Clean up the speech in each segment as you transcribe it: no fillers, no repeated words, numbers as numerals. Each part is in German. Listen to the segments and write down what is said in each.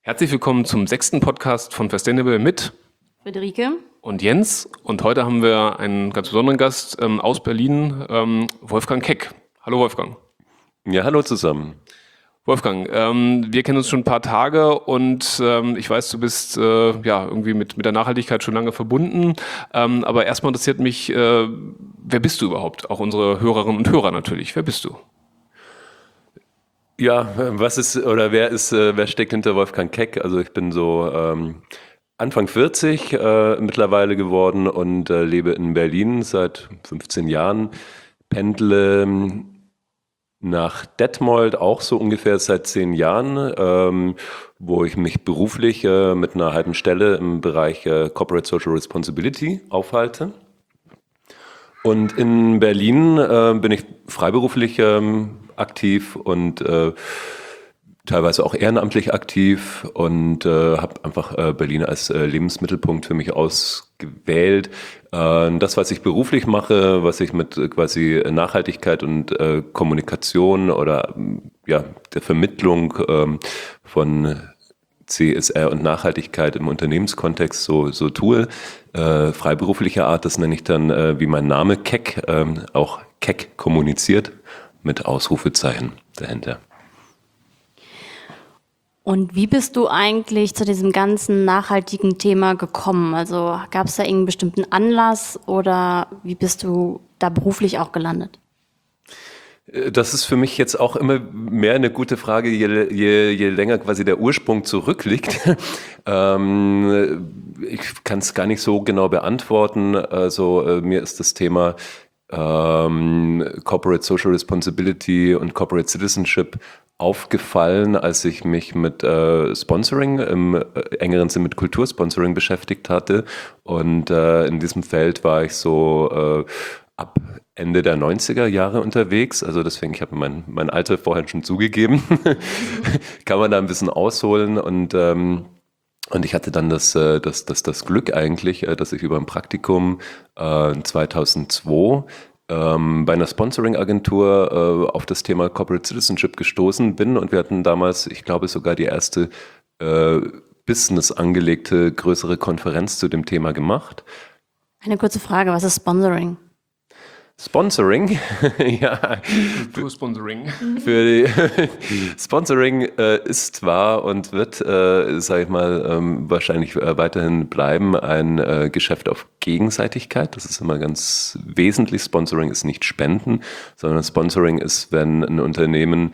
Herzlich willkommen zum 6. Podcast von Verstainable mit Friederike und Jens. Und heute haben wir einen ganz besonderen Gast aus Berlin, Wolfgang Keck. Hallo Wolfgang. Ja, hallo zusammen. Wolfgang, wir kennen uns schon ein paar Tage und ich weiß, du bist irgendwie mit der Nachhaltigkeit schon lange verbunden. Aber erstmal interessiert mich, wer bist du überhaupt? Auch unsere Hörerinnen und Hörer natürlich. Wer bist du? Ja, wer steckt hinter Wolfgang Keck? Also ich bin so Anfang 40 mittlerweile geworden und lebe in Berlin seit 15 Jahren, pendle nach Detmold auch so ungefähr seit 10 Jahren, wo ich mich beruflich mit einer halben Stelle im Bereich Corporate Social Responsibility aufhalte. Und in Berlin bin ich freiberuflich aktiv und teilweise auch ehrenamtlich aktiv und habe einfach Berlin als Lebensmittelpunkt für mich ausgewählt. Das, was ich beruflich mache, was ich mit quasi Nachhaltigkeit und Kommunikation oder der Vermittlung von CSR und Nachhaltigkeit im Unternehmenskontext so tue, freiberuflicher Art, das nenne ich dann wie mein Name Keck, auch Keck kommuniziert mit Ausrufezeichen dahinter. Und wie bist du eigentlich zu diesem ganzen nachhaltigen Thema gekommen? Also gab es da irgendeinen bestimmten Anlass oder wie bist du da beruflich auch gelandet? Das ist für mich jetzt auch immer mehr eine gute Frage, je länger quasi der Ursprung zurückliegt. Ich kann es gar nicht so genau beantworten. Also mir ist das Thema Corporate Social Responsibility und Corporate Citizenship aufgefallen, als ich mich mit Sponsoring im engeren Sinn mit Kultursponsoring beschäftigt hatte. Und in diesem Feld war ich so ab Ende der 90er Jahre unterwegs. Also deswegen, ich habe mein Alter vorher schon zugegeben. Kann man da ein bisschen ausholen und ich hatte dann das Glück eigentlich, dass ich über ein Praktikum 2002 bei einer Sponsoring-Agentur auf das Thema Corporate Citizenship gestoßen bin und wir hatten damals, ich glaube, sogar die erste Business angelegte größere Konferenz zu dem Thema gemacht. Eine kurze Frage, was ist Sponsoring? Sponsoring, ja. Sponsoring. Für die Sponsoring ist, war und wird, sage ich mal, wahrscheinlich weiterhin bleiben ein Geschäft auf Gegenseitigkeit. Das ist immer ganz wesentlich. Sponsoring ist nicht Spenden, sondern Sponsoring ist, wenn ein Unternehmen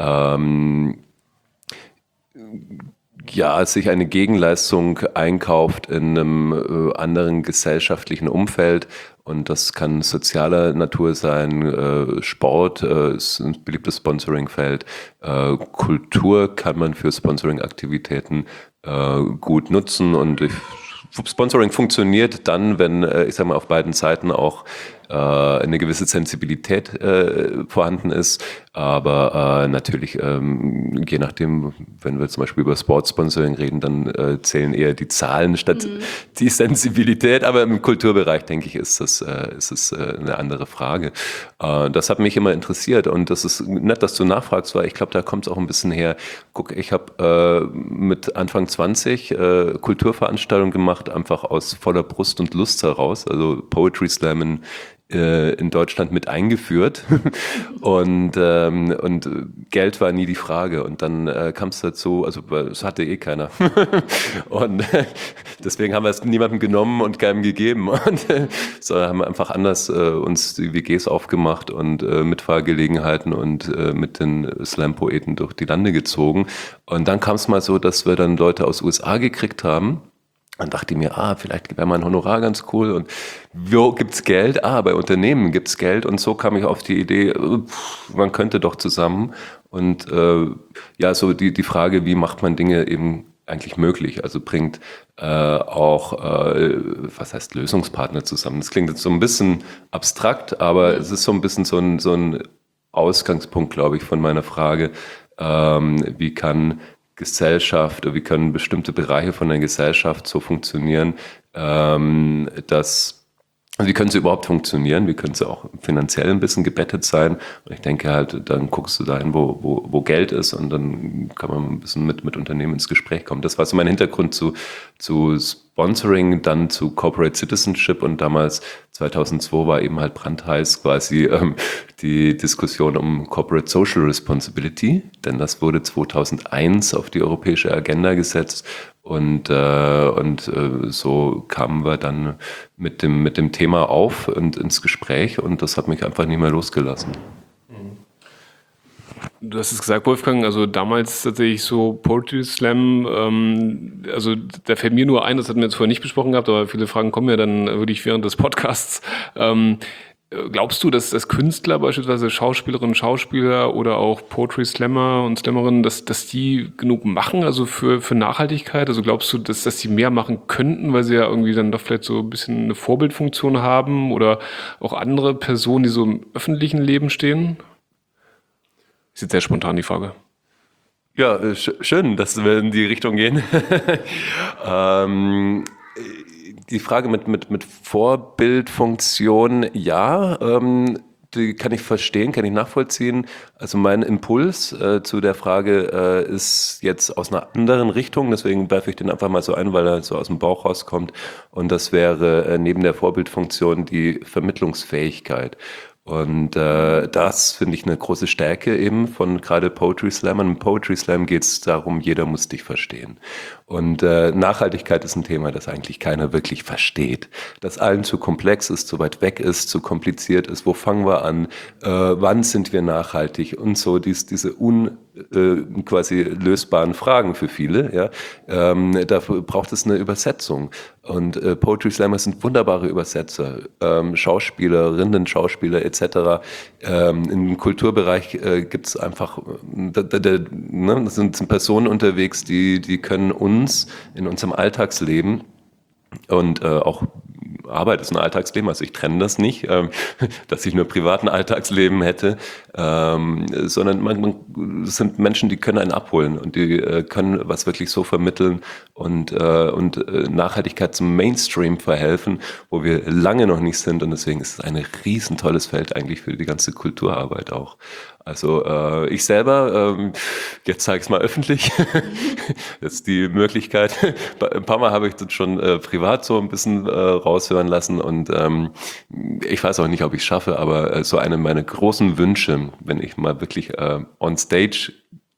sich eine Gegenleistung einkauft in einem anderen gesellschaftlichen Umfeld. Und das kann sozialer Natur sein, Sport ist ein beliebtes Sponsoringfeld, Kultur kann man für Sponsoring-Aktivitäten gut nutzen und Sponsoring funktioniert dann, wenn, ich sage mal, auf beiden Seiten auch eine gewisse Sensibilität vorhanden ist, aber natürlich, je nachdem, wenn wir zum Beispiel über Sportsponsoring reden, dann zählen eher die Zahlen statt die Sensibilität, aber im Kulturbereich, denke ich, ist es eine andere Frage. Das hat mich immer interessiert und das ist nett, dass du nachfragst, weil ich glaube, da kommt es auch ein bisschen her. Guck, ich habe mit Anfang 20 Kulturveranstaltungen gemacht, einfach aus voller Brust und Lust heraus, also Poetry Slam in Deutschland mit eingeführt und Geld war nie die Frage und dann kam es dazu, also es hatte eh keiner und deswegen haben wir es niemandem genommen und keinem gegeben und sondern haben einfach anders uns die WGs aufgemacht und Mitfahrgelegenheiten und mit den Slam-Poeten durch die Lande gezogen und dann kam es mal so, dass wir dann Leute aus USA gekriegt haben. Dann dachte ich mir, vielleicht wäre mein Honorar ganz cool und wo gibt's Geld? Bei Unternehmen gibt's Geld und so kam ich auf die Idee, man könnte doch zusammen und so die Frage, wie macht man Dinge eben eigentlich möglich? Also bringt was heißt Lösungspartner zusammen? Das klingt jetzt so ein bisschen abstrakt, aber es ist so ein bisschen so ein Ausgangspunkt, glaube ich, von meiner Frage, wie kann Gesellschaft oder wie können bestimmte Bereiche von der Gesellschaft so funktionieren, dass Also wie können sie überhaupt funktionieren? Wie können sie auch finanziell ein bisschen gebettet sein? Und ich denke halt, dann guckst du dahin, wo Geld ist und dann kann man ein bisschen mit Unternehmen ins Gespräch kommen. Das war so mein Hintergrund zu Sponsoring, dann zu Corporate Citizenship und damals 2002 war eben halt brandheiß quasi die Diskussion um Corporate Social Responsibility, denn das wurde 2001 auf die europäische Agenda gesetzt. Und so kamen wir dann mit dem Thema auf und ins Gespräch und das hat mich einfach nicht mehr losgelassen. Du hast es gesagt, Wolfgang, also damals tatsächlich so Poetry Slam, also da fällt mir nur ein, das hatten wir jetzt vorher nicht besprochen gehabt, aber viele Fragen kommen ja dann wirklich während des Podcasts. Glaubst du, dass Künstler beispielsweise Schauspielerinnen, Schauspieler oder auch Poetry Slammer und Slammerinnen, dass die genug machen, also für Nachhaltigkeit? Also glaubst du, dass die mehr machen könnten, weil sie ja irgendwie dann doch vielleicht so ein bisschen eine Vorbildfunktion haben oder auch andere Personen, die so im öffentlichen Leben stehen? Ist jetzt sehr spontan die Frage. Ja, schön, dass wir in die Richtung gehen. Die Frage mit Vorbildfunktion, ja, die kann ich verstehen, kann ich nachvollziehen. Also mein Impuls zu der Frage ist jetzt aus einer anderen Richtung, deswegen werfe ich den einfach mal so ein, weil er so aus dem Bauch rauskommt. Und das wäre neben der Vorbildfunktion die Vermittlungsfähigkeit. Und das finde ich eine große Stärke eben von gerade Poetry Slammern. Im Poetry Slam geht es darum, jeder muss dich verstehen. Und Nachhaltigkeit ist ein Thema, das eigentlich keiner wirklich versteht. Das allen zu komplex ist, zu weit weg ist, zu kompliziert ist. Wo fangen wir an? Wann sind wir nachhaltig? Und so diese quasi lösbaren Fragen für viele. Ja? Dafür braucht es eine Übersetzung. Und Poetry Slammer sind wunderbare Übersetzer, Schauspielerinnen, Schauspieler etc. Im Kulturbereich gibt es einfach, das sind Personen unterwegs, die können uns in unserem Alltagsleben und auch Arbeit ist ein Alltagsleben, also ich trenne das nicht, dass ich nur privaten Alltagsleben hätte, sondern es sind Menschen, die können einen abholen und die können was wirklich so vermitteln und Nachhaltigkeit zum Mainstream verhelfen, wo wir lange noch nicht sind und deswegen ist es ein riesen tolles Feld eigentlich für die ganze Kulturarbeit auch. Also ich selber, jetzt sage ich es mal öffentlich, jetzt die Möglichkeit, ein paar Mal habe ich das schon privat so ein bisschen raushören lassen und ich weiß auch nicht, ob ich es schaffe, aber so eine meiner großen Wünsche, wenn ich mal wirklich on stage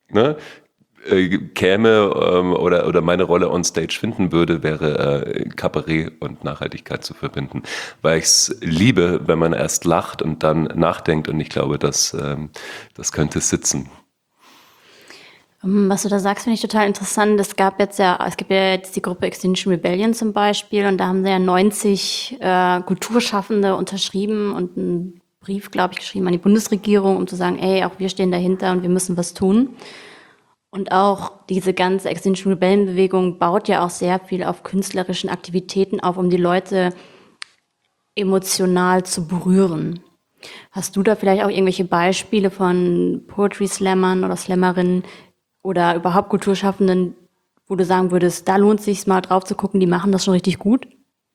käme oder meine Rolle on stage finden würde, wäre Kabarett und Nachhaltigkeit zu verbinden. Weil ich es liebe, wenn man erst lacht und dann nachdenkt und ich glaube, das könnte sitzen. Was du da sagst, finde ich total interessant. Es gibt ja jetzt die Gruppe Extinction Rebellion zum Beispiel und da haben sie ja 90 Kulturschaffende unterschrieben und einen Brief, glaube ich, geschrieben an die Bundesregierung, um zu sagen, ey, auch wir stehen dahinter und wir müssen was tun. Und auch diese ganze Extinction Rebellion Bewegung baut ja auch sehr viel auf künstlerischen Aktivitäten auf, um die Leute emotional zu berühren. Hast du da vielleicht auch irgendwelche Beispiele von Poetry Slammern oder Slammerinnen oder überhaupt Kulturschaffenden, wo du sagen würdest, da lohnt es sich mal drauf zu gucken, die machen das schon richtig gut?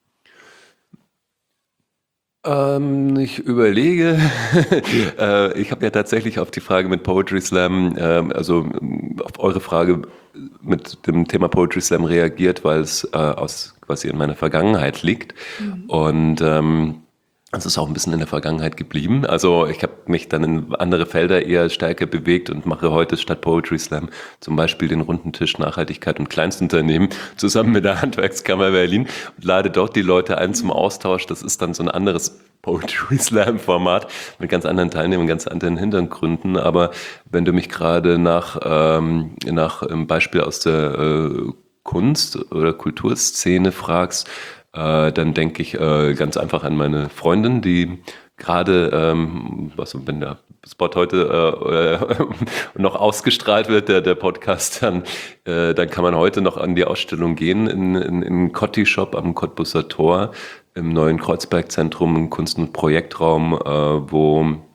Ich überlege. Ich habe ja tatsächlich auf die Frage mit Poetry Slam, also auf eure Frage mit dem Thema Poetry Slam reagiert, weil es aus quasi in meiner Vergangenheit liegt. Und es ist auch ein bisschen in der Vergangenheit geblieben. Also ich habe mich dann in andere Felder eher stärker bewegt und mache heute statt Poetry Slam zum Beispiel den runden Tisch Nachhaltigkeit und Kleinstunternehmen zusammen mit der Handwerkskammer Berlin und lade dort die Leute ein zum Austausch. Das ist dann so ein anderes Poetry Slam Format mit ganz anderen Teilnehmern, ganz anderen Hintergründen. Aber wenn du mich gerade nach einem Beispiel aus der Kunst- oder Kulturszene fragst, dann denke ich ganz einfach an meine Freundin, die gerade, wenn der Spot heute noch ausgestrahlt wird, der Podcast, dann kann man heute noch an die Ausstellung gehen in Cotti Shop am Cottbusser Tor im neuen Kreuzberg-Zentrum, im Kunst- und Projektraum, wo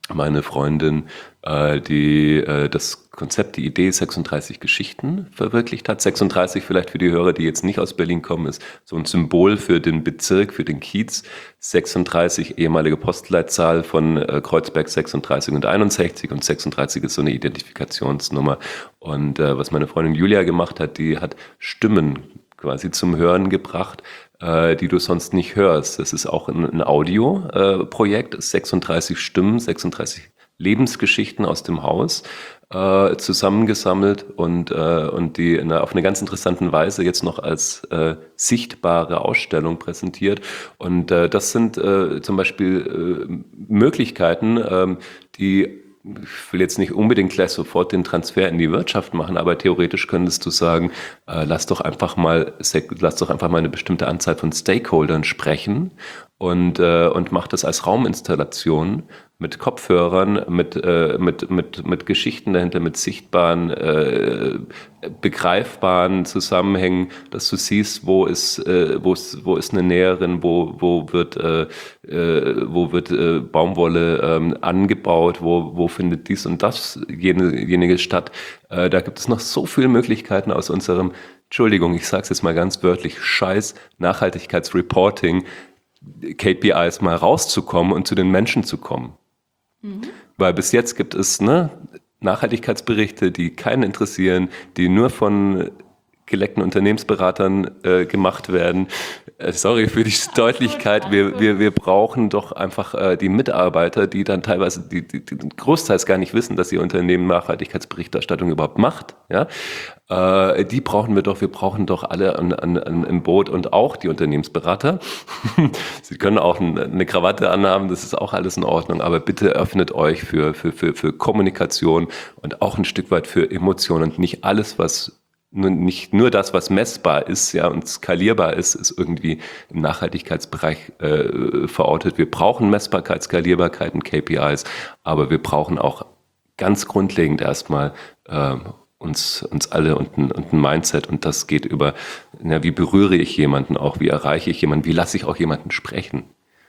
meine Freundin, die das Konzept, die Idee 36 Geschichten verwirklicht hat. 36 vielleicht für die Hörer, die jetzt nicht aus Berlin kommen, ist so ein Symbol für den Bezirk, für den Kiez. 36 ehemalige Postleitzahl von Kreuzberg 36 und 61 und 36 ist so eine Identifikationsnummer. Und was meine Freundin Julia gemacht hat, die hat Stimmen quasi zum Hören gebracht, die du sonst nicht hörst. Das ist auch ein Audio-Projekt, 36 Stimmen, 36 Lebensgeschichten aus dem Haus zusammengesammelt und die auf eine ganz interessante Weise jetzt noch als sichtbare Ausstellung präsentiert. Und das sind zum Beispiel Möglichkeiten, die ich will jetzt nicht unbedingt gleich sofort den Transfer in die Wirtschaft machen, aber theoretisch könntest du sagen, lass doch einfach mal eine bestimmte Anzahl von Stakeholdern sprechen und mach das als Rauminstallation mit Kopfhörern, mit Geschichten dahinter, mit sichtbaren, begreifbaren Zusammenhängen, dass du siehst, wo ist eine Näherin, wo wird Baumwolle angebaut, wo findet dies und das jenige statt. Da gibt es noch so viele Möglichkeiten aus unserem, Entschuldigung, ich sage es jetzt mal ganz wörtlich, scheiß Nachhaltigkeitsreporting, KPIs mal rauszukommen und zu den Menschen zu kommen. Weil bis jetzt gibt es Nachhaltigkeitsberichte, die keinen interessieren, die nur von geleckten Unternehmensberatern gemacht werden. Sorry für die Deutlichkeit, wir brauchen doch einfach die Mitarbeiter, die dann teilweise die großteils gar nicht wissen, dass ihr Unternehmen Nachhaltigkeitsberichterstattung überhaupt macht. Ja? Die brauchen wir brauchen doch alle im Boot und auch die Unternehmensberater. Sie können auch eine Krawatte anhaben, das ist auch alles in Ordnung, aber bitte öffnet euch für Kommunikation und auch ein Stück weit für Emotionen und nicht alles, nicht nur das, was messbar ist, ja, und skalierbar ist irgendwie im Nachhaltigkeitsbereich verortet. Wir brauchen Messbarkeit, Skalierbarkeit und KPIs, aber wir brauchen auch ganz grundlegend erstmal uns alle und ein Mindset, und das geht über, wie berühre ich jemanden auch, wie erreiche ich jemanden, wie lasse ich auch jemanden sprechen.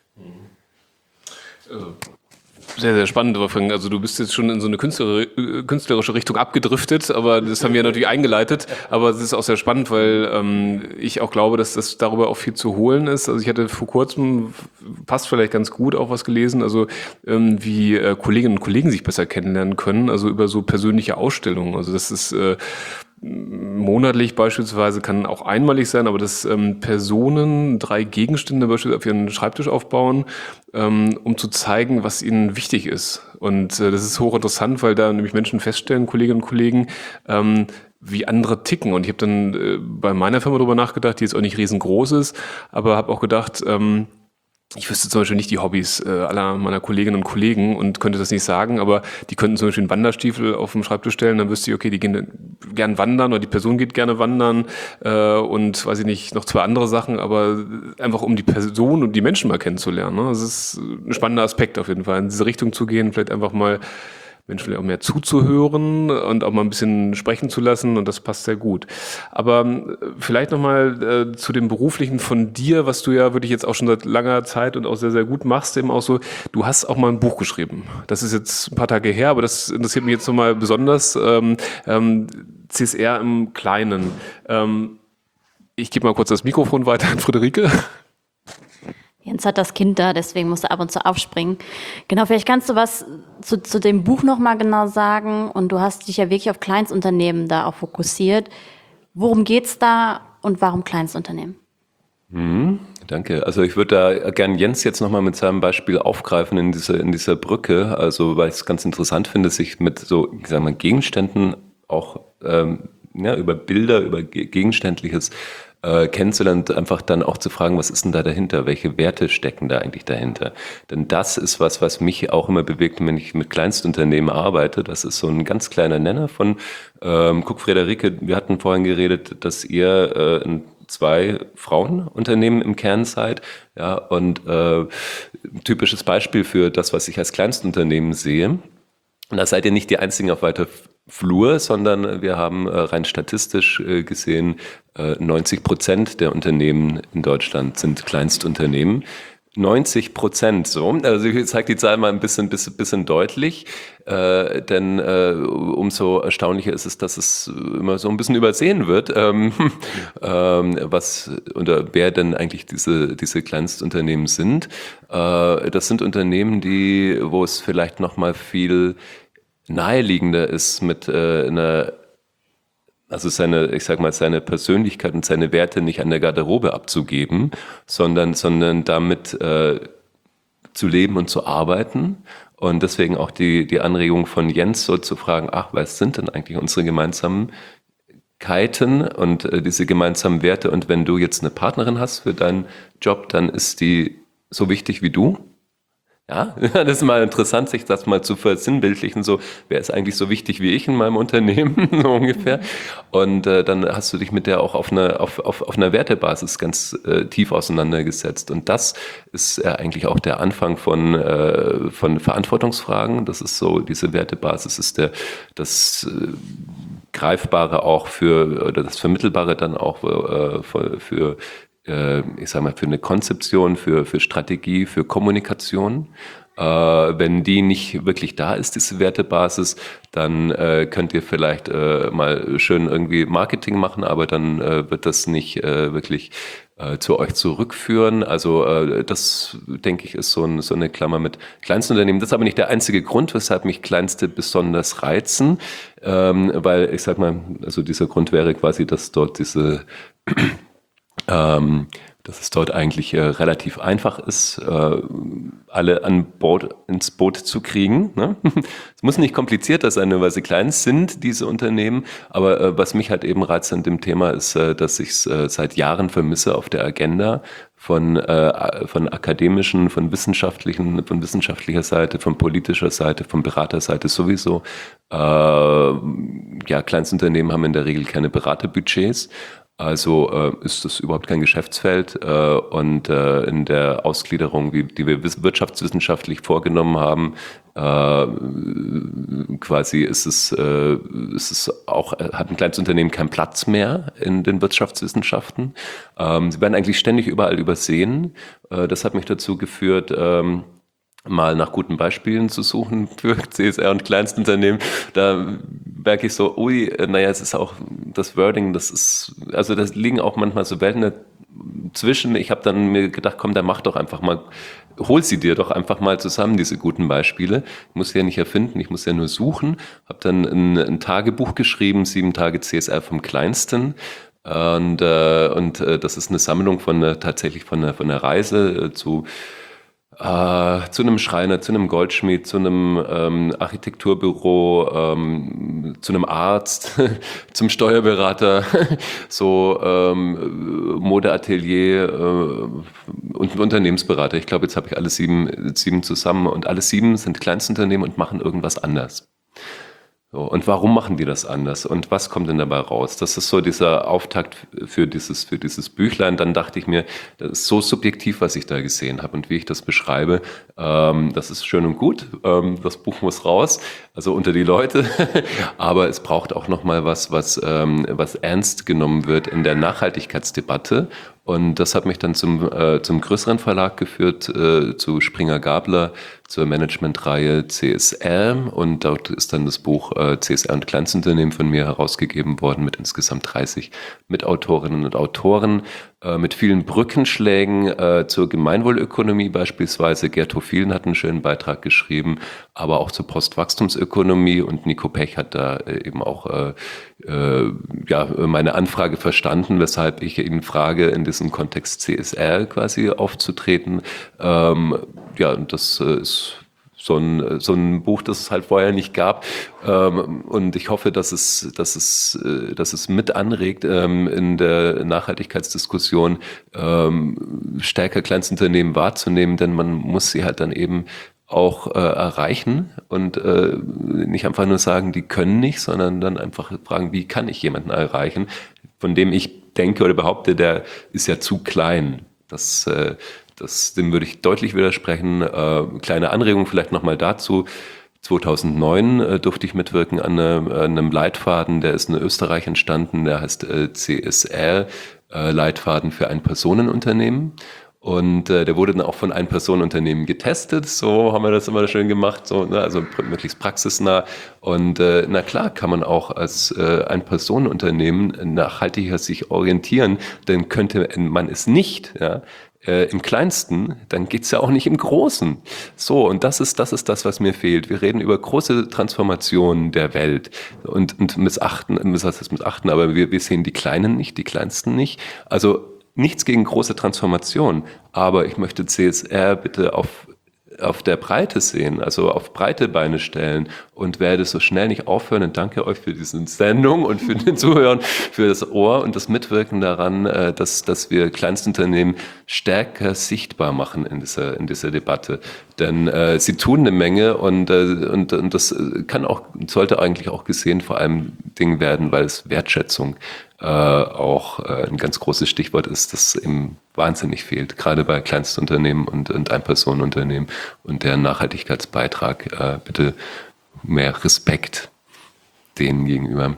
Sehr, sehr spannend, Wolfgang. Also du bist jetzt schon in so eine künstlerische Richtung abgedriftet, aber das haben wir natürlich eingeleitet. Aber es ist auch sehr spannend, weil ich auch glaube, dass das darüber auch viel zu holen ist. Also ich hatte vor kurzem, passt vielleicht ganz gut, auch was gelesen, also wie Kolleginnen und Kollegen sich besser kennenlernen können, also über so persönliche Ausstellungen. Also das ist monatlich beispielsweise, kann auch einmalig sein, aber dass Personen 3 Gegenstände beispielsweise auf ihren Schreibtisch aufbauen, um zu zeigen, was ihnen wichtig ist. Und das ist hochinteressant, weil da nämlich Menschen feststellen, Kolleginnen und Kollegen, wie andere ticken. Und ich habe dann bei meiner Firma darüber nachgedacht, die jetzt auch nicht riesengroß ist, aber habe auch gedacht, ich wüsste zum Beispiel nicht die Hobbys aller meiner Kolleginnen und Kollegen und könnte das nicht sagen, aber die könnten zum Beispiel einen Wanderstiefel auf den Schreibtisch stellen, dann wüsste ich, okay, die gehen gern wandern oder die Person geht gerne wandern und weiß ich nicht, noch 2 andere Sachen, aber einfach um die Person und die Menschen mal kennenzulernen. Ne? Das ist ein spannender Aspekt auf jeden Fall, in diese Richtung zu gehen, vielleicht einfach mal Menschen vielleicht auch mehr zuzuhören und auch mal ein bisschen sprechen zu lassen, und das passt sehr gut. Aber vielleicht nochmal zu dem Beruflichen von dir, was du ja wirklich jetzt auch schon seit langer Zeit und auch sehr, sehr gut machst, eben auch so, du hast auch mal ein Buch geschrieben. Das ist jetzt ein paar Tage her, aber das interessiert mich jetzt nochmal besonders. CSR im Kleinen. Ich gebe mal kurz das Mikrofon weiter an Friederike. Jens hat das Kind da, deswegen muss er ab und zu aufspringen. Genau, vielleicht kannst du was zu dem Buch nochmal genau sagen. Und du hast dich ja wirklich auf Kleinstunternehmen da auch fokussiert. Worum geht's da und warum Kleinstunternehmen? Danke. Also ich würde da gern Jens jetzt nochmal mit seinem Beispiel aufgreifen in dieser Brücke. Also weil ich es ganz interessant finde, sich mit so, ich sag mal, Gegenständen auch über Bilder, über Gegenständliches kennenzulernen, einfach dann auch zu fragen, was ist denn da dahinter? Welche Werte stecken da eigentlich dahinter? Denn das ist was mich auch immer bewegt, wenn ich mit Kleinstunternehmen arbeite. Das ist so ein ganz kleiner Nenner von, guck Friederike, wir hatten vorhin geredet, dass ihr 2 Frauenunternehmen im Kern seid. Ja, und typisches Beispiel für das, was ich als Kleinstunternehmen sehe. Und da seid ihr nicht die Einzigen auf weiter Flur, sondern wir haben rein statistisch gesehen 90% der Unternehmen in Deutschland sind Kleinstunternehmen. 90% so. Also ich zeige die Zahl mal ein bisschen deutlich, denn umso erstaunlicher ist es, dass es immer so ein bisschen übersehen wird, was oder wer denn eigentlich diese Kleinstunternehmen sind. Das sind Unternehmen, wo es vielleicht noch mal viel naheliegender ist, mit also seine Persönlichkeit und seine Werte nicht an der Garderobe abzugeben, sondern damit zu leben und zu arbeiten. Und deswegen auch die Anregung von Jens, so zu fragen, was sind denn eigentlich unsere Gemeinsamkeiten und diese gemeinsamen Werte? Und wenn du jetzt eine Partnerin hast für deinen Job, dann ist die so wichtig wie du. Ja, das ist mal interessant, sich das mal zu versinnbildlichen, so, wer ist eigentlich so wichtig wie ich in meinem Unternehmen, so ungefähr. Und dann hast du dich mit der auch auf einer Wertebasis ganz tief auseinandergesetzt. Und das ist eigentlich auch der Anfang von Verantwortungsfragen. Das ist so, diese Wertebasis ist das Greifbare auch oder das Vermittelbare dann auch für eine Konzeption, für Strategie, für Kommunikation. Wenn die nicht wirklich da ist, diese Wertebasis, dann könnt ihr vielleicht mal schön irgendwie Marketing machen, aber dann wird das nicht wirklich zu euch zurückführen. Also das, denke ich, ist so eine Klammer mit Kleinstunternehmen. Das ist aber nicht der einzige Grund, weshalb mich Kleinste besonders reizen, weil ich sag mal, also dieser Grund wäre quasi, dass dort dass es dort eigentlich relativ einfach ist, alle ins Boot zu kriegen. Ne? Es muss nicht komplizierter sein, weil sie klein sind, diese Unternehmen. Aber was mich halt eben reizt an dem Thema ist, dass ich es seit Jahren vermisse auf der Agenda von akademischen, von wissenschaftlicher Seite, von politischer Seite, von Beraterseite sowieso. Kleinstunternehmen haben in der Regel keine Beraterbudgets. Also ist das überhaupt kein Geschäftsfeld und in der Ausgliederung, die wir wirtschaftswissenschaftlich vorgenommen haben, quasi hat ein kleines Unternehmen keinen Platz mehr in den Wirtschaftswissenschaften. Sie werden eigentlich ständig überall übersehen. Das hat mich dazu geführt, mal nach guten Beispielen zu suchen für CSR und Kleinstunternehmen. Da merke ich so, es ist auch das Wording, da liegen auch manchmal so Welten dazwischen. Ich habe dann mir gedacht, komm, dann mach doch einfach mal, hol sie dir doch einfach mal zusammen, diese guten Beispiele. Ich muss sie ja nicht erfinden, ich muss ja nur suchen. Habe dann ein Tagebuch geschrieben, 7 Tage CSR vom Kleinsten. Und das ist eine Sammlung tatsächlich von einer Reise zu einem Schreiner, zu einem Goldschmied, zu einem Architekturbüro, zu einem Arzt, zum Steuerberater, Modeatelier und Unternehmensberater. Ich glaube, jetzt habe ich alle sieben zusammen und alle 7 sind Kleinstunternehmen und machen irgendwas anders. So, und warum machen die das anders? Und was kommt denn dabei raus? Das ist so dieser Auftakt für dieses Büchlein. Dann dachte ich mir, das ist so subjektiv, was ich da gesehen habe und wie ich das beschreibe. Das ist schön und gut. Das Buch muss raus, also unter die Leute. Aber es braucht auch noch mal was ernst genommen wird in der Nachhaltigkeitsdebatte. Und das hat mich dann zum größeren Verlag geführt, zu Springer Gabler, zur Managementreihe CSR. Und dort ist dann das Buch CSR und Kleinstunternehmen von mir herausgegeben worden mit insgesamt 30 Mitautorinnen und Autoren, mit vielen Brückenschlägen zur Gemeinwohlökonomie beispielsweise. Gerd Hofilen hat einen schönen Beitrag geschrieben, aber auch zur Postwachstumsökonomie. Und Nico Pech hat da eben auch meine Anfrage verstanden, weshalb ich ihn frage, in diesem Kontext CSR quasi aufzutreten. Und das ist so ein Buch, das es halt vorher nicht gab. Und ich hoffe, dass es mit anregt, in der Nachhaltigkeitsdiskussion stärker Kleinstunternehmen wahrzunehmen, denn man muss sie halt dann eben auch erreichen und nicht einfach nur sagen, die können nicht, sondern dann einfach fragen, wie kann ich jemanden erreichen, von dem ich denke oder behaupte, der ist ja zu klein. Dem würde ich deutlich widersprechen. Kleine Anregung vielleicht nochmal dazu. 2009 durfte ich mitwirken an einem Leitfaden, der ist in Österreich entstanden, der heißt CSR, Leitfaden für ein Personenunternehmen. Und der wurde dann auch von Ein-Personen-Unternehmen getestet. So haben wir das immer schön gemacht, so, ne? Also möglichst praxisnah. Und na klar kann man auch als Ein-Personen-Unternehmen nachhaltiger sich orientieren, denn könnte man es nicht, ja, im Kleinsten, dann geht's ja auch nicht im Großen. So, und das ist das, was mir fehlt. Wir reden über große Transformationen der Welt und missachten, was heißt das missachten, aber wir sehen die Kleinen nicht, die Kleinsten nicht. Also nichts gegen große Transformationen, aber ich möchte CSR bitte auf der Breite sehen, also auf breite Beine stellen und werde so schnell nicht aufhören. Und danke euch für diese Sendung und für den Zuhören, für das Ohr und das Mitwirken daran, dass wir Kleinstunternehmen stärker sichtbar machen in dieser Debatte. Denn sie tun eine Menge und das sollte eigentlich auch gesehen vor allem Ding werden, weil es Wertschätzung auch ein ganz großes Stichwort ist, das eben wahnsinnig fehlt, gerade bei Kleinstunternehmen und Ein-Personen-Unternehmen und deren Nachhaltigkeitsbeitrag. Bitte mehr Respekt denen gegenüber.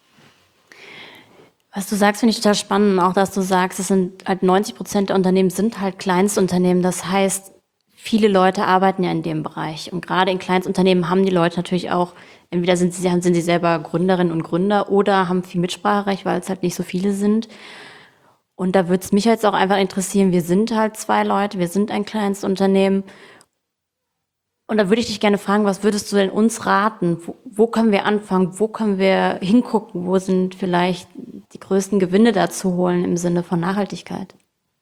Was du sagst, finde ich total spannend. Auch, dass du sagst, es sind halt 90% der Unternehmen sind halt Kleinstunternehmen. Das heißt, viele Leute arbeiten ja in dem Bereich. Und gerade in Kleinstunternehmen haben die Leute natürlich auch, entweder sind sie selber Gründerinnen und Gründer oder haben viel Mitspracherecht, weil es halt nicht so viele sind. Und da würde es mich jetzt auch einfach interessieren, wir sind halt 2 Leute, wir sind ein Kleinstunternehmen. Und da würde ich dich gerne fragen, was würdest du denn uns raten? Wo können wir anfangen? Wo können wir hingucken? Wo sind vielleicht die größten Gewinne da zu holen im Sinne von Nachhaltigkeit?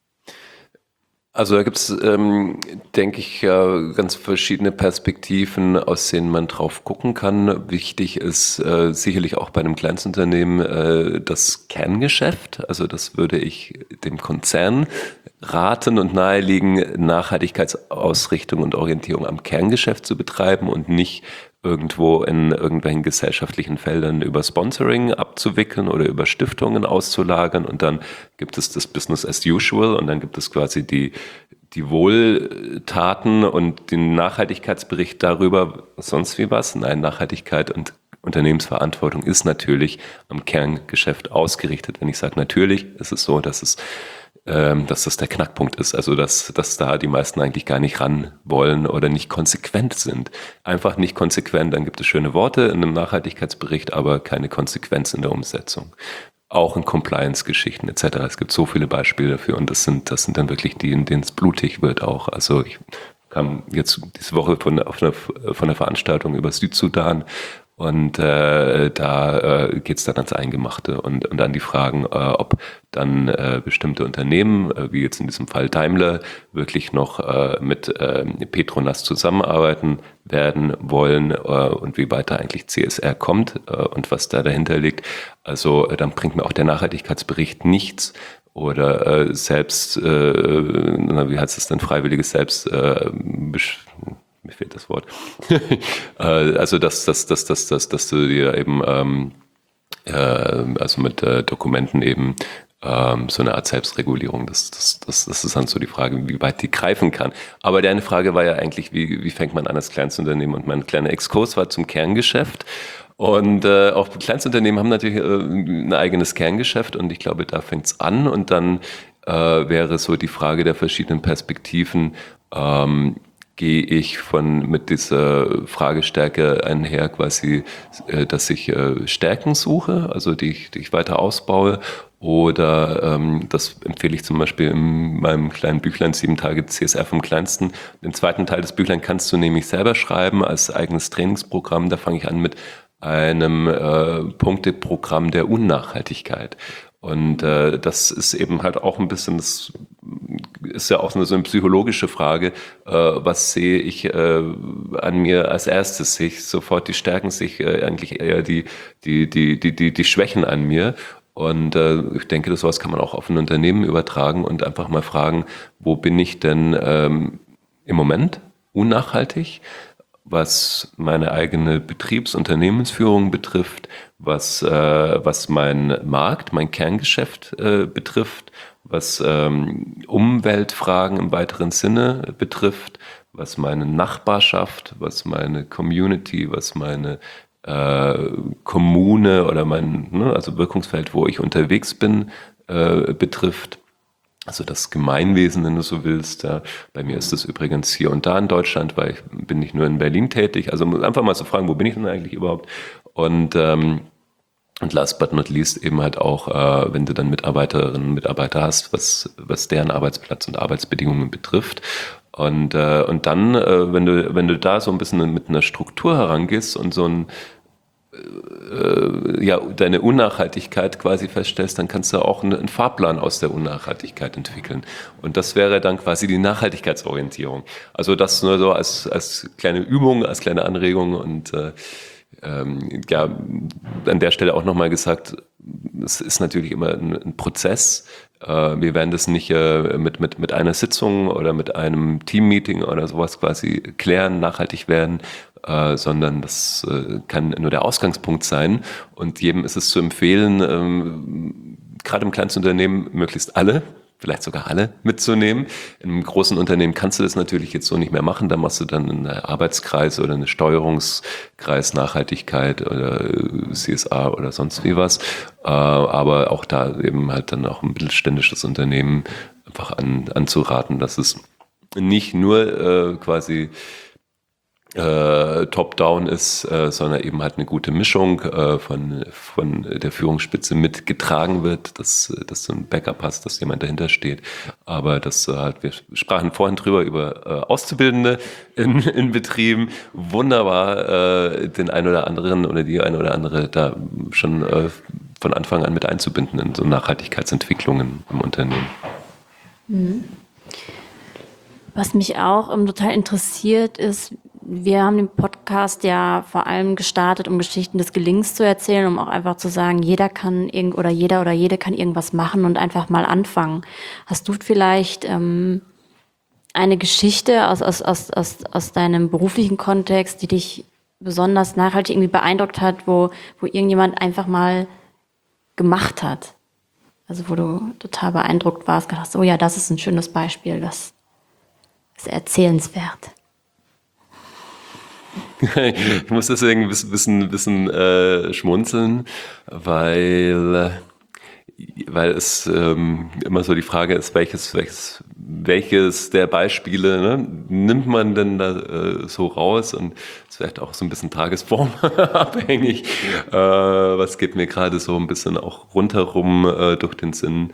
Also da gibt's, denke ich, ganz verschiedene Perspektiven, aus denen man drauf gucken kann. Wichtig ist sicherlich auch bei einem Kleinstunternehmen das Kerngeschäft. Also das würde ich dem Konzern raten und nahelegen, Nachhaltigkeitsausrichtung und Orientierung am Kerngeschäft zu betreiben und nicht irgendwo in irgendwelchen gesellschaftlichen Feldern über Sponsoring abzuwickeln oder über Stiftungen auszulagern. Und dann gibt es das Business as usual und dann gibt es quasi die Wohltaten und den Nachhaltigkeitsbericht darüber, sonst wie was. Nein, Nachhaltigkeit und Unternehmensverantwortung ist natürlich am Kerngeschäft ausgerichtet. Wenn ich sage natürlich, ist es so, dass das der Knackpunkt ist. Also dass da die meisten eigentlich gar nicht ran wollen oder nicht konsequent sind. Einfach nicht konsequent, dann gibt es schöne Worte in einem Nachhaltigkeitsbericht, aber keine Konsequenz in der Umsetzung. Auch in Compliance-Geschichten etc. Es gibt so viele Beispiele dafür und das sind dann wirklich die, in denen es blutig wird auch. Also ich kam jetzt diese Woche von einer Veranstaltung über Südsudan und da geht's dann ans Eingemachte und an die Fragen, ob dann bestimmte Unternehmen, wie jetzt in diesem Fall Daimler, wirklich noch mit Petronas zusammenarbeiten werden wollen und wie weit da eigentlich CSR kommt und was da dahinter liegt. Also dann bringt mir auch der Nachhaltigkeitsbericht nichts. Oder wie heißt es denn, freiwilliges mir fehlt das Wort. Also dass du dir eben also mit Dokumenten eben so eine Art Selbstregulierung, das ist dann so die Frage, wie weit die greifen kann. Aber deine Frage war ja eigentlich, wie fängt man an als Kleinstunternehmen? Und mein kleiner Exkurs war zum Kerngeschäft. Und auch Kleinstunternehmen haben natürlich ein eigenes Kerngeschäft und ich glaube, da fängt's an und dann wäre so die Frage der verschiedenen Perspektiven, gehe ich mit dieser Fragestärke einher quasi, dass ich Stärken suche, also die ich weiter ausbaue. Oder das empfehle ich zum Beispiel in meinem kleinen Büchlein 7 Tage CSR vom Kleinsten. Den zweiten Teil des Büchleins kannst du nämlich selber schreiben als eigenes Trainingsprogramm. Da fange ich an mit einem Punkteprogramm der Unnachhaltigkeit. Und das ist eben halt auch ein bisschen, das ist ja auch so eine psychologische Frage, was sehe ich an mir als erstes? Sehe ich sofort die Stärken, sehe ich eigentlich eher die Schwächen an mir? Und ich denke, das sowas kann man auch auf ein Unternehmen übertragen und einfach mal fragen, wo bin ich denn im Moment unnachhaltig? Was meine eigene Unternehmensführung betrifft, was mein Markt, mein Kerngeschäft betrifft, was Umweltfragen im weiteren Sinne betrifft, was meine Nachbarschaft, was meine Community, was meine Kommune oder also Wirkungsfeld, wo ich unterwegs bin, betrifft. Also das Gemeinwesen, wenn du so willst. Ja. Bei mir ist das übrigens hier und da in Deutschland, weil ich bin nicht nur in Berlin tätig. Also einfach mal so fragen, wo bin ich denn eigentlich überhaupt? Und last but not least eben halt auch, wenn du dann Mitarbeiterinnen und Mitarbeiter hast, was deren Arbeitsplatz und Arbeitsbedingungen betrifft. Und dann, wenn du da so ein bisschen mit einer Struktur herangehst und so deine Unnachhaltigkeit quasi feststellst, dann kannst du auch einen Fahrplan aus der Unnachhaltigkeit entwickeln. Und das wäre dann quasi die Nachhaltigkeitsorientierung. Also das nur so als kleine Übung, als kleine Anregung und ja, an der Stelle auch nochmal gesagt, es ist natürlich immer ein Prozess. Wir werden das nicht mit einer Sitzung oder mit einem Teammeeting oder sowas quasi klären, nachhaltig werden, sondern das kann nur der Ausgangspunkt sein. Und jedem ist es zu empfehlen, gerade im Kleinstunternehmen möglichst alle, vielleicht sogar alle mitzunehmen. Im großen Unternehmen kannst du das natürlich jetzt so nicht mehr machen. Da machst du dann einen Arbeitskreis oder einen Steuerungskreis Nachhaltigkeit oder CSA oder sonst wie was. Aber auch da eben halt dann auch ein mittelständisches Unternehmen einfach anzuraten, dass es nicht nur quasi top-down ist, sondern eben halt eine gute Mischung von der Führungsspitze mitgetragen wird, dass du ein Backup hast, dass jemand dahinter steht. Aber das halt, wir sprachen vorhin drüber über Auszubildende in Betrieben. Wunderbar, den einen oder anderen oder die eine oder andere da schon von Anfang an mit einzubinden in so Nachhaltigkeitsentwicklungen im Unternehmen. Was mich auch total interessiert ist, wir haben den Podcast ja vor allem gestartet, um Geschichten des Gelingens zu erzählen, um auch einfach zu sagen, jeder oder jede kann irgendwas machen und einfach mal anfangen. Hast du vielleicht eine Geschichte aus deinem beruflichen Kontext, die dich besonders nachhaltig irgendwie beeindruckt hat, wo irgendjemand einfach mal gemacht hat? Also wo du total beeindruckt warst, gedacht hast, oh ja, das ist ein schönes Beispiel, das ist erzählenswert. Ich muss deswegen ein bisschen schmunzeln, weil es immer so die Frage ist, welches der Beispiele nimmt man denn da so raus, und es ist vielleicht auch so ein bisschen tagesformabhängig. Was geht mir gerade so ein bisschen auch rundherum durch den Sinn?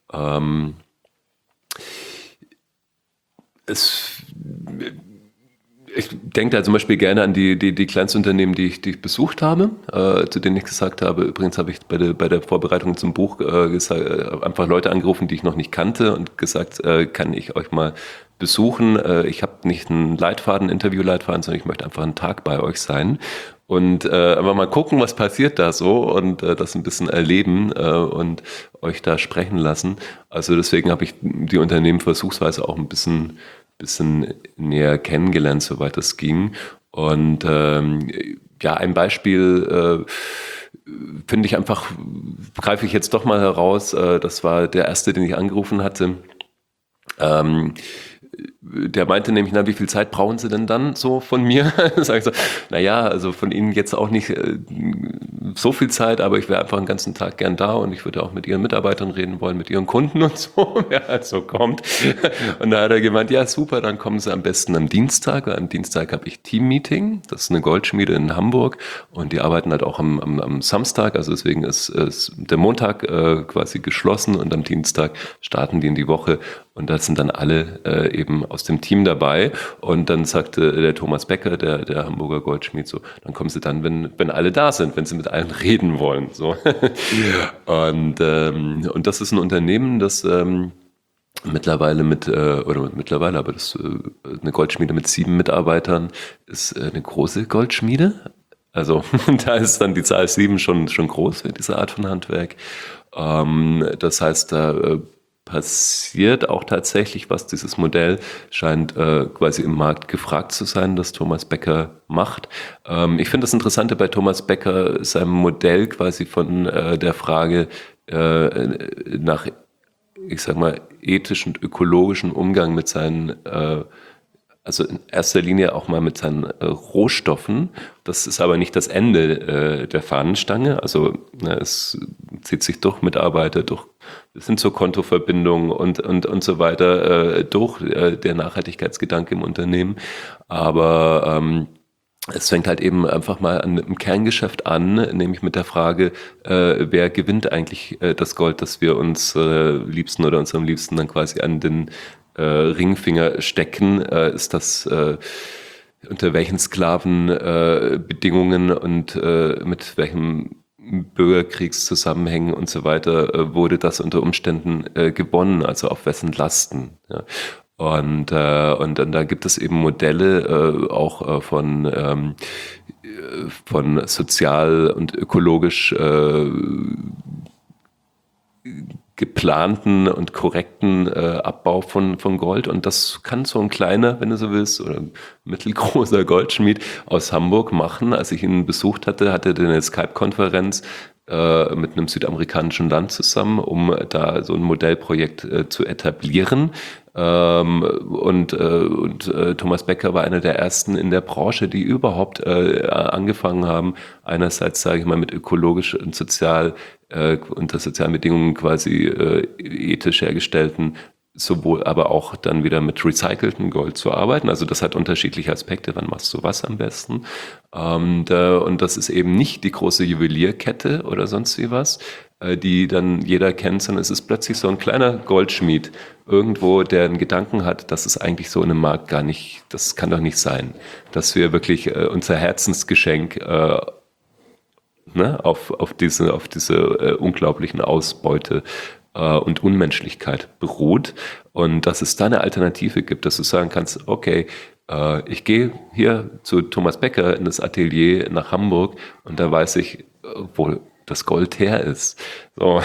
Ich denke da zum Beispiel gerne an die Kleinstunternehmen, die ich besucht habe, zu denen ich gesagt habe, übrigens habe ich bei der Vorbereitung zum Buch einfach Leute angerufen, die ich noch nicht kannte, und gesagt, kann ich euch mal besuchen? Ich habe nicht einen Interviewleitfaden, sondern ich möchte einfach einen Tag bei euch sein. Und einfach mal gucken, was passiert da so, und das ein bisschen erleben und euch da sprechen lassen. Also deswegen habe ich die Unternehmen versuchsweise auch ein bisschen näher kennengelernt, soweit es ging. Und ja, ein Beispiel finde ich einfach, greife ich jetzt doch mal heraus, das war der erste, den ich angerufen hatte. Der meinte nämlich, wie viel Zeit brauchen Sie denn dann so von mir? Sag ich so, also von Ihnen jetzt auch nicht so viel Zeit, aber ich wäre einfach den ganzen Tag gern da, und ich würde auch mit Ihren Mitarbeitern reden wollen, mit Ihren Kunden und so, wer halt so kommt. Und da hat er gemeint, ja super, dann kommen Sie am besten am Dienstag, weil am Dienstag habe ich Teammeeting, das ist eine Goldschmiede in Hamburg, und die arbeiten halt auch am Samstag, also deswegen ist der Montag quasi geschlossen, und am Dienstag starten die in die Woche, und da sind dann alle eben aus dem Team dabei. Und dann sagte der Thomas Becker, der Hamburger Goldschmied, so, dann kommen Sie dann, wenn alle da sind, wenn Sie mit allen reden wollen. So. Und das ist ein Unternehmen, das mittlerweile aber das eine Goldschmiede mit 7 Mitarbeitern ist eine große Goldschmiede. Also da ist dann die Zahl 7 schon groß für diese Art von Handwerk. Das heißt, da passiert auch tatsächlich was. Dieses Modell scheint quasi im Markt gefragt zu sein, das Thomas Becker macht. Ich finde das Interessante bei Thomas Becker, seinem Modell quasi von der Frage nach, ich sag mal, ethisch und ökologischen Umgang mit seinen also in erster Linie auch mal mit seinen Rohstoffen. Das ist aber nicht das Ende der Fahnenstange. Also es zieht sich durch Mitarbeiter, durch bis hin zur Kontoverbindung und so weiter durch der Nachhaltigkeitsgedanke im Unternehmen. Aber es fängt halt eben einfach mal im Kerngeschäft an, nämlich mit der Frage, wer gewinnt eigentlich das Gold, das wir uns Liebsten oder unserem Liebsten dann quasi an den Ringfinger stecken. Ist das unter welchen Sklavenbedingungen und mit welchem Bürgerkriegszusammenhängen und so weiter wurde das unter Umständen gewonnen, also auf wessen Lasten. Ja. Und dann da gibt es eben Modelle auch von sozial und ökologisch geplanten und korrekten Abbau von Gold. Und das kann so ein kleiner, wenn du so willst, oder mittelgroßer Goldschmied aus Hamburg machen. Als ich ihn besucht hatte, hatte er eine Skype-Konferenz mit einem südamerikanischen Land zusammen, um da so ein Modellprojekt zu etablieren. Und Thomas Becker war einer der ersten in der Branche, die überhaupt angefangen haben, einerseits, sage ich mal, mit ökologisch und sozial unter sozialen Bedingungen quasi ethisch hergestellten, sowohl aber auch dann wieder mit recyceltem Gold zu arbeiten. Also das hat unterschiedliche Aspekte. Wann machst du was am besten? Und das ist eben nicht die große Juwelierkette oder sonst wie was, die dann jeder kennt, sondern es ist plötzlich so ein kleiner Goldschmied irgendwo, der einen Gedanken hat, dass es eigentlich so in einem Markt gar nicht, das kann doch nicht sein, dass wir wirklich unser Herzensgeschenk auf diese unglaublichen Ausbeute und Unmenschlichkeit beruht und dass es da eine Alternative gibt, dass du sagen kannst, okay, ich gehe hier zu Thomas Becker in das Atelier nach Hamburg und da weiß ich, wo das Gold her ist. So,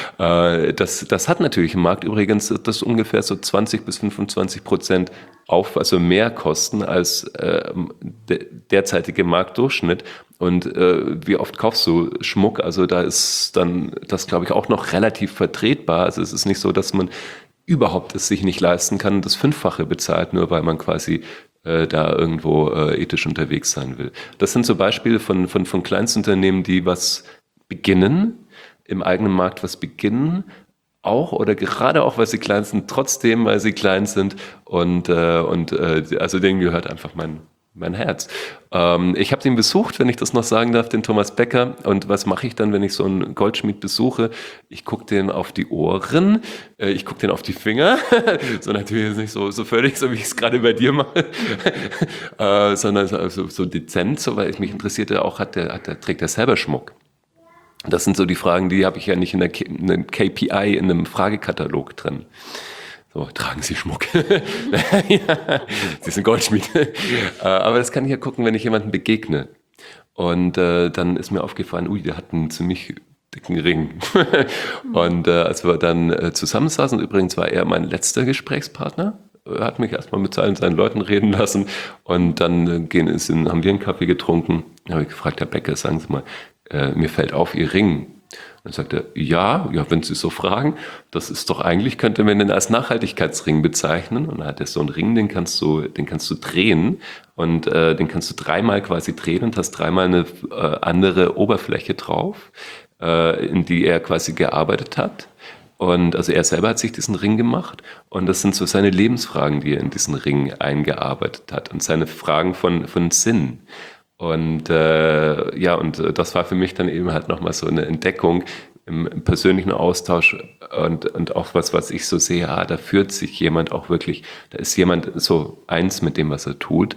das hat natürlich im Markt übrigens das ungefähr so 20-25% also mehr Kosten als der derzeitige Marktdurchschnitt. Und wie oft kaufst du Schmuck? Also da ist dann das, glaube ich, auch noch relativ vertretbar. Also es ist nicht so, dass man überhaupt es sich nicht leisten kann und das Fünffache bezahlt, nur weil man quasi da irgendwo ethisch unterwegs sein will. Das sind so Beispiele von Kleinstunternehmen, die was beginnen, im eigenen Markt was beginnen, auch oder gerade auch, weil sie klein sind, trotzdem, weil sie klein sind und also denen gehört einfach mein Herz. Ich habe den besucht, wenn ich das noch sagen darf, den Thomas Becker. Und was mache ich dann, wenn ich so einen Goldschmied besuche? Ich gucke den auf die Ohren, ich gucke den auf die Finger. So natürlich ist nicht so völlig, so wie ich es gerade bei dir mache, sondern so dezent, so, weil mich interessierte auch, trägt er selber Schmuck? Das sind so die Fragen, die habe ich ja nicht in einem KPI, in einem Fragekatalog drin. So, tragen Sie Schmuck. Ja, Sie sind Goldschmied. Aber das kann ich ja gucken, wenn ich jemandem begegne. Und dann ist mir aufgefallen, der hat einen ziemlich dicken Ring. Und als wir dann zusammensaßen, übrigens war er mein letzter Gesprächspartner, hat mich erstmal mit seinen Leuten reden lassen und dann haben wir einen Kaffee getrunken. Da habe ich gefragt, Herr Becker, sagen Sie mal, mir fällt auf, Ihr Ring. Dann sagt er, ja, wenn Sie so fragen, das ist doch eigentlich, könnte man den als Nachhaltigkeitsring bezeichnen. Und dann hat er so einen Ring, den kannst du drehen und den kannst du dreimal quasi drehen und hast dreimal eine andere Oberfläche drauf, in die er quasi gearbeitet hat. Und also er selber hat sich diesen Ring gemacht und das sind so seine Lebensfragen, die er in diesen Ring eingearbeitet hat und seine Fragen von Sinn. Und das war für mich dann eben halt nochmal so eine Entdeckung im persönlichen Austausch und auch was ich so sehe, da führt sich jemand auch wirklich, da ist jemand so eins mit dem, was er tut.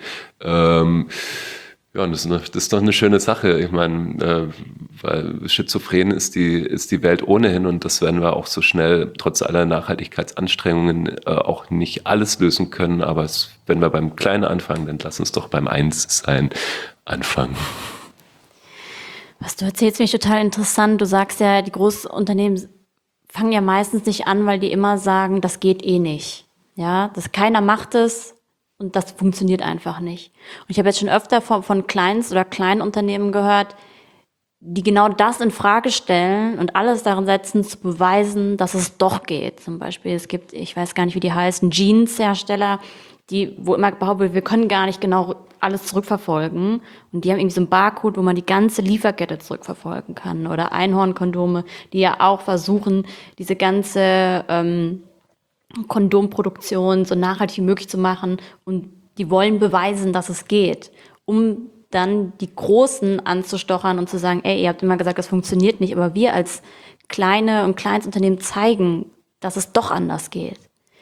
Und das ist doch eine schöne Sache. Ich meine, weil schizophren ist die Welt ohnehin und das werden wir auch so schnell, trotz aller Nachhaltigkeitsanstrengungen, auch nicht alles lösen können. Aber wenn wir beim Kleinen anfangen, dann lass uns doch beim Einssein anfangen. Was du erzählst, finde ich total interessant. Du sagst ja, die Großunternehmen fangen ja meistens nicht an, weil die immer sagen, das geht eh nicht. Ja, keiner macht es. Und das funktioniert einfach nicht. Und ich habe jetzt schon öfter von Kleinst- oder Kleinunternehmen gehört, die genau das in Frage stellen und alles darin setzen, zu beweisen, dass es doch geht. Zum Beispiel, es gibt, ich weiß gar nicht, wie die heißen, Jeans-Hersteller, wo immer behauptet wird, wir können gar nicht genau alles zurückverfolgen. Und die haben irgendwie so einen Barcode, wo man die ganze Lieferkette zurückverfolgen kann. Oder Einhornkondome, die ja auch versuchen, diese ganze Kondomproduktion so nachhaltig wie möglich zu machen. Und die wollen beweisen, dass es geht, um dann die Großen anzustochern und zu sagen, ey, ihr habt immer gesagt, das funktioniert nicht, aber wir als kleine und Kleinstunternehmen zeigen, dass es doch anders geht.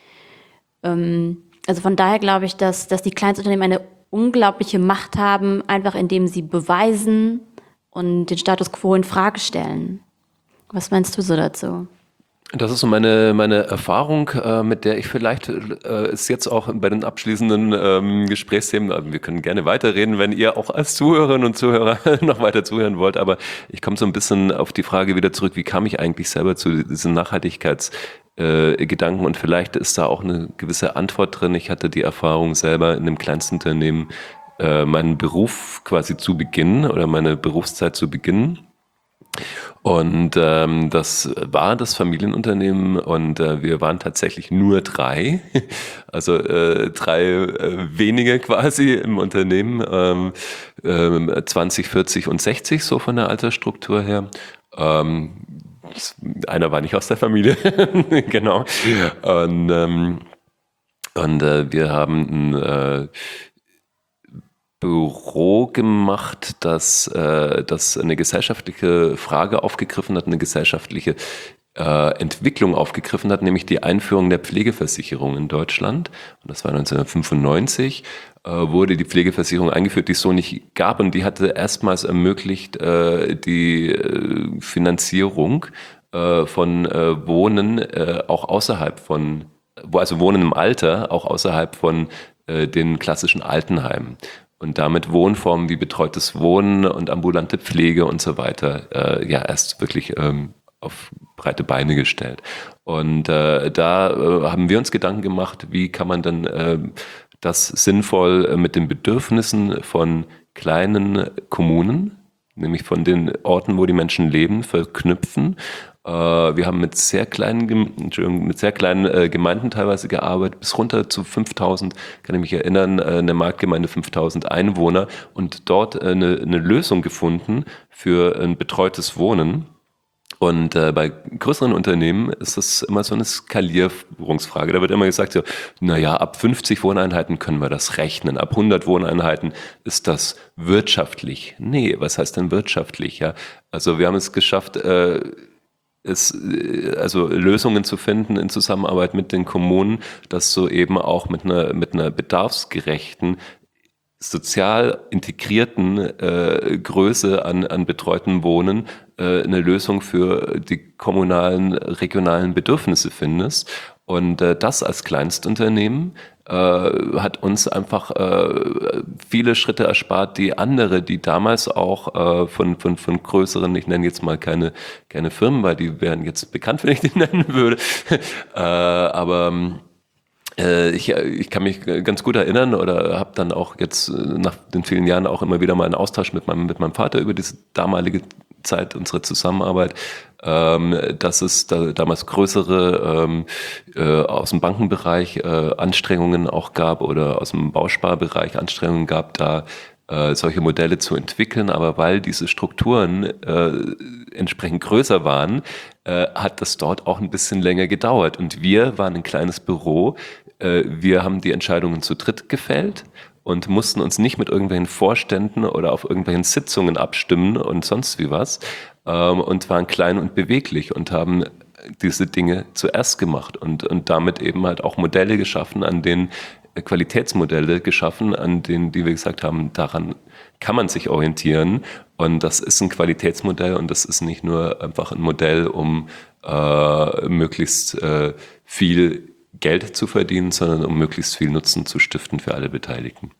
Also von daher glaube ich, dass die Kleinstunternehmen eine unglaubliche Macht haben, einfach indem sie beweisen und den Status quo in Frage stellen. Was meinst du so dazu? Das ist so meine Erfahrung, mit der ich vielleicht ist jetzt auch bei den abschließenden Gesprächsthemen, also wir können gerne weiterreden, wenn ihr auch als Zuhörerinnen und Zuhörer noch weiter zuhören wollt, aber ich komme so ein bisschen auf die Frage wieder zurück, wie kam ich eigentlich selber zu diesen Nachhaltigkeitsgedanken und vielleicht ist da auch eine gewisse Antwort drin. Ich hatte die Erfahrung selber in einem Kleinstunternehmen meinen Beruf quasi zu beginnen oder meine Berufszeit zu beginnen. Und das war das Familienunternehmen und wir waren tatsächlich nur 3, also 3 wenige quasi im Unternehmen, 20, 40 und 60 so von der Altersstruktur her. Einer war nicht aus der Familie, genau. Und wir haben ein Büro gemacht, das eine gesellschaftliche Frage aufgegriffen hat, eine gesellschaftliche Entwicklung aufgegriffen hat, nämlich die Einführung der Pflegeversicherung in Deutschland. Und das war 1995, wurde die Pflegeversicherung eingeführt, die es so nicht gab. Und die hatte erstmals ermöglicht die Finanzierung von Wohnen auch außerhalb von, also Wohnen im Alter, auch außerhalb von den klassischen Altenheimen. Und damit Wohnformen wie betreutes Wohnen und ambulante Pflege und so weiter erst wirklich auf breite Beine gestellt. Und da haben wir uns Gedanken gemacht, wie kann man dann das sinnvoll mit den Bedürfnissen von kleinen Kommunen, nämlich von den Orten, wo die Menschen leben, verknüpfen. Wir haben mit sehr kleinen Gemeinden teilweise gearbeitet, bis runter zu 5.000, kann ich mich erinnern, eine Marktgemeinde 5.000 Einwohner und dort eine Lösung gefunden für ein betreutes Wohnen. Und bei größeren Unternehmen ist das immer so eine Skalierungsfrage. Da wird immer gesagt, so, naja, ab 50 Wohneinheiten können wir das rechnen. Ab 100 Wohneinheiten ist das wirtschaftlich. Nee, was heißt denn wirtschaftlich? Ja, also wir haben es geschafft, also Lösungen zu finden in Zusammenarbeit mit den Kommunen, dass so eben auch mit einer bedarfsgerechten, sozial integrierten Größe an betreuten Wohnen eine Lösung für die kommunalen, regionalen Bedürfnisse findest. Und das als Kleinstunternehmen hat uns einfach viele Schritte erspart, die damals auch von größeren, ich nenne jetzt mal keine Firmen, weil die wären jetzt bekannt, wenn ich die nennen würde, aber ich kann mich ganz gut erinnern oder habe dann auch jetzt nach den vielen Jahren auch immer wieder mal einen Austausch mit meinem Vater über diese damalige Zeit, unsere Zusammenarbeit, dass es da damals größere aus dem Bankenbereich Anstrengungen auch gab oder aus dem Bausparbereich Anstrengungen gab, da solche Modelle zu entwickeln. Aber weil diese Strukturen entsprechend größer waren, hat das dort auch ein bisschen länger gedauert. Und wir waren ein kleines Büro. Wir haben die Entscheidungen zu dritt gefällt und mussten uns nicht mit irgendwelchen Vorständen oder auf irgendwelchen Sitzungen abstimmen und sonst wie was und waren klein und beweglich und haben diese Dinge zuerst gemacht und damit eben halt auch Modelle geschaffen, an denen Qualitätsmodelle geschaffen, an denen, die wir gesagt haben, daran kann man sich orientieren und das ist ein Qualitätsmodell und das ist nicht nur einfach ein Modell, um möglichst viel Geld zu verdienen, sondern um möglichst viel Nutzen zu stiften für alle Beteiligten.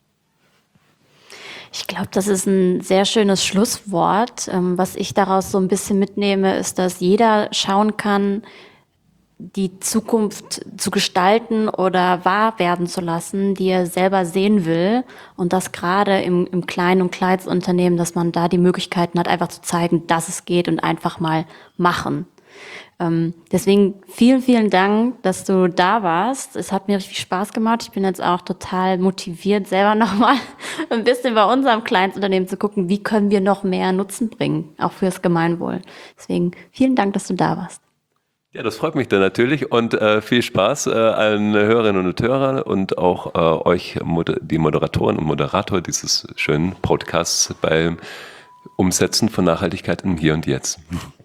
Ich glaube, das ist ein sehr schönes Schlusswort. Was ich daraus so ein bisschen mitnehme, ist, dass jeder schauen kann, die Zukunft zu gestalten oder wahr werden zu lassen, die er selber sehen will. Und das gerade im Klein- und Kleinstunternehmen, dass man da die Möglichkeiten hat, einfach zu zeigen, dass es geht und einfach mal machen. Deswegen vielen, vielen Dank, dass du da warst. Es hat mir richtig Spaß gemacht. Ich bin jetzt auch total motiviert, selber nochmal ein bisschen bei unserem Kleinstunternehmen zu gucken, wie können wir noch mehr Nutzen bringen, auch fürs Gemeinwohl. Deswegen vielen Dank, dass du da warst. Ja, das freut mich dann natürlich und viel Spaß allen Hörerinnen und Hörern und auch euch, die Moderatoren und Moderator dieses schönen Podcasts beim Umsetzen von Nachhaltigkeit im Hier und Jetzt.